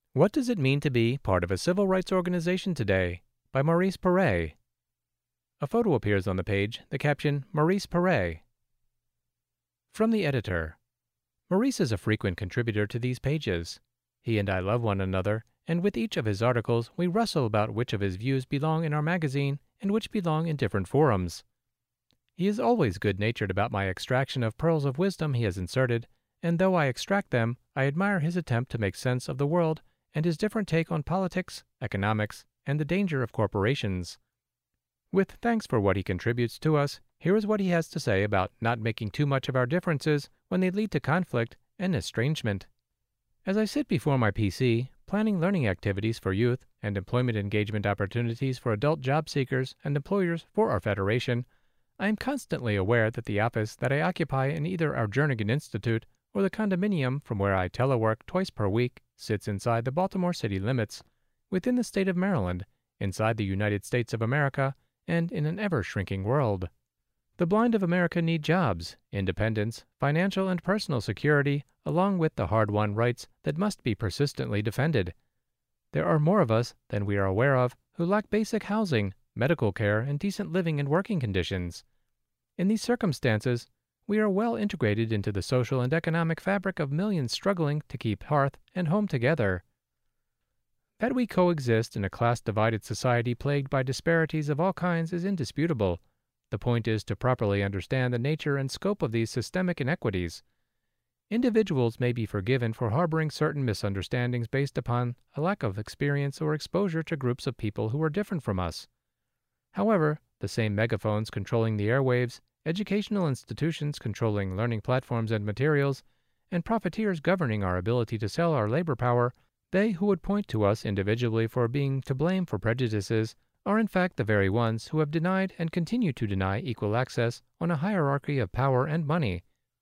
What Does It Mean to Be Part of a Civil Rights Organization Today? By Maurice Perret. A photo appears on the page, the caption, Maurice Perret. From the editor. Maurice is a frequent contributor to these pages. He and I love one another, and with each of his articles we wrestle about which of his views belong in our magazine and which belong in different forums. He is always good-natured about my extraction of pearls of wisdom he has inserted, and though I extract them, I admire his attempt to make sense of the world and his different take on politics, economics, and the danger of corporations. With thanks for what he contributes to us, here is what he has to say about not making too much of our differences when they lead to conflict and estrangement. As I sit before my PC, planning learning activities for youth and employment engagement opportunities for adult job seekers and employers for our federation, I am constantly aware that the office that I occupy in either our Jernigan Institute or the condominium from where I telework twice per week sits inside the Baltimore city limits, within the state of Maryland, inside the United States of America, and in an ever-shrinking world. The blind of America need jobs, independence, financial and personal security, along with the hard-won rights that must be persistently defended. There are more of us than we are aware of who lack basic housing, medical care, and decent living and working conditions. In these circumstances, we are well integrated into the social and economic fabric of millions struggling to keep hearth and home together. That we coexist in a class-divided society plagued by disparities of all kinds is indisputable. The point is to properly understand the nature and scope of these systemic inequities. Individuals may be forgiven for harboring certain misunderstandings based upon a lack of experience or exposure to groups of people who are different from us. However, the same megaphones controlling the airwaves, educational institutions controlling learning platforms and materials, and profiteers governing our ability to sell our labor power, they who would point to us individually for being to blame for prejudices are in fact the very ones who have denied and continue to deny equal access on a hierarchy of power and money.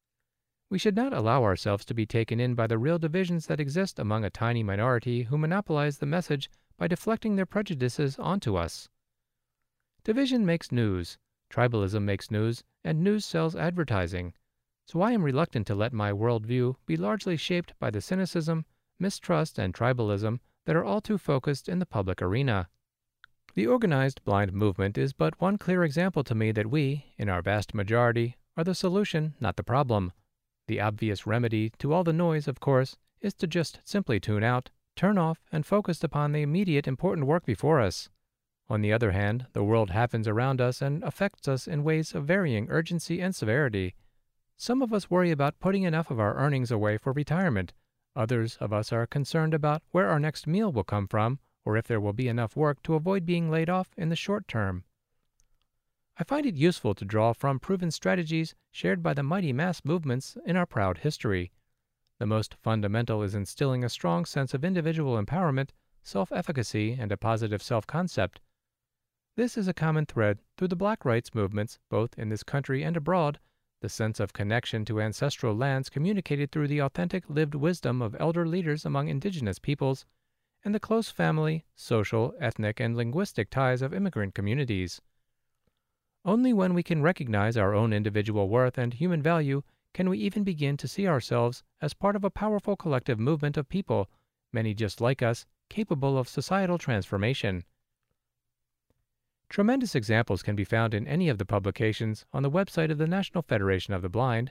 We should not allow ourselves to be taken in by the real divisions that exist among a tiny minority who monopolize the message by deflecting their prejudices onto us. Division makes news, tribalism makes news, and news sells advertising. So I am reluctant to let my worldview be largely shaped by the cynicism, mistrust, and tribalism that are all too focused in the public arena. The organized blind movement is but one clear example to me that we, in our vast majority, are the solution, not the problem. The obvious remedy to all the noise, of course, is to just simply tune out, turn off, and focus upon the immediate important work before us. On the other hand, the world happens around us and affects us in ways of varying urgency and severity. Some of us worry about putting enough of our earnings away for retirement. Others of us are concerned about where our next meal will come from, or if there will be enough work to avoid being laid off in the short term. I find it useful to draw from proven strategies shared by the mighty mass movements in our proud history. The most fundamental is instilling a strong sense of individual empowerment, self-efficacy, and a positive self-concept. This is a common thread through the Black rights movements, both in this country and abroad, the sense of connection to ancestral lands communicated through the authentic lived wisdom of elder leaders among indigenous peoples, and the close family, social, ethnic, and linguistic ties of immigrant communities. Only when we can recognize our own individual worth and human value can we even begin to see ourselves as part of a powerful collective movement of people, many just like us, capable of societal transformation. Tremendous examples can be found in any of the publications on the website of the National Federation of the Blind,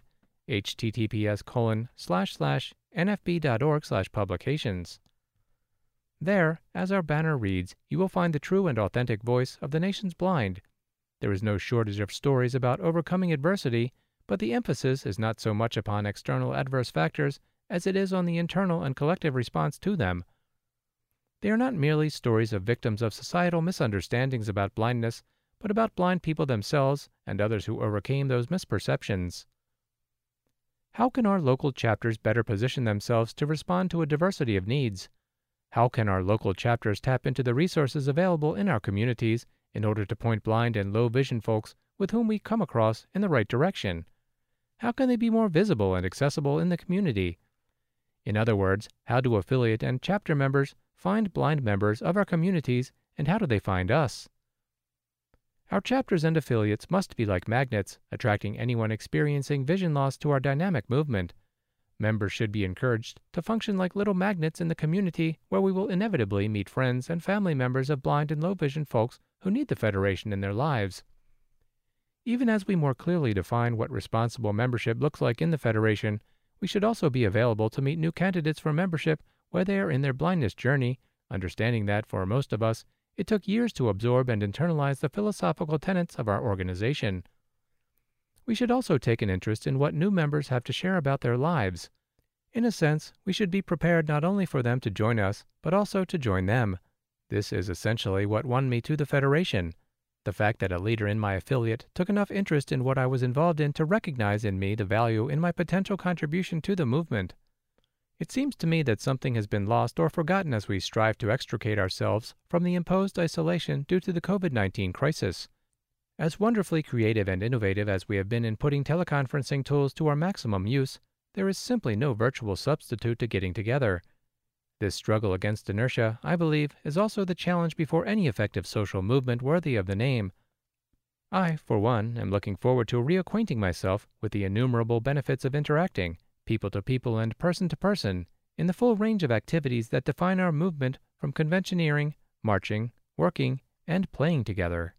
https://nfb.org/publications. There, as our banner reads, you will find the true and authentic voice of the nation's blind. There is no shortage of stories about overcoming adversity, but the emphasis is not so much upon external adverse factors as it is on the internal and collective response to them. They are not merely stories of victims of societal misunderstandings about blindness, but about blind people themselves and others who overcame those misperceptions. How can our local chapters better position themselves to respond to a diversity of needs? How can our local chapters tap into the resources available in our communities in order to point blind and low vision folks with whom we come across in the right direction? How can they be more visible and accessible in the community? In other words, how do affiliate and chapter members find blind members of our communities, and how do they find us? Our chapters and affiliates must be like magnets, attracting anyone experiencing vision loss to our dynamic movement. Members should be encouraged to function like little magnets in the community where we will inevitably meet friends and family members of blind and low vision folks who need the Federation in their lives. Even as we more clearly define what responsible membership looks like in the Federation, we should also be available to meet new candidates for membership where they are in their blindness journey, understanding that, for most of us, it took years to absorb and internalize the philosophical tenets of our organization. We should also take an interest in what new members have to share about their lives. In a sense, we should be prepared not only for them to join us, but also to join them. This is essentially what won me to the Federation. The fact that a leader in my affiliate took enough interest in what I was involved in to recognize in me the value in my potential contribution to the movement. It seems to me that something has been lost or forgotten as we strive to extricate ourselves from the imposed isolation due to the COVID-19 crisis. As wonderfully creative and innovative as we have been in putting teleconferencing tools to our maximum use, there is simply no virtual substitute to getting together. This struggle against inertia, I believe, is also the challenge before any effective social movement worthy of the name. I, for one, am looking forward to reacquainting myself with the innumerable benefits of interacting, people to people and person to person, in the full range of activities that define our movement from conventioneering, marching, working, and playing together.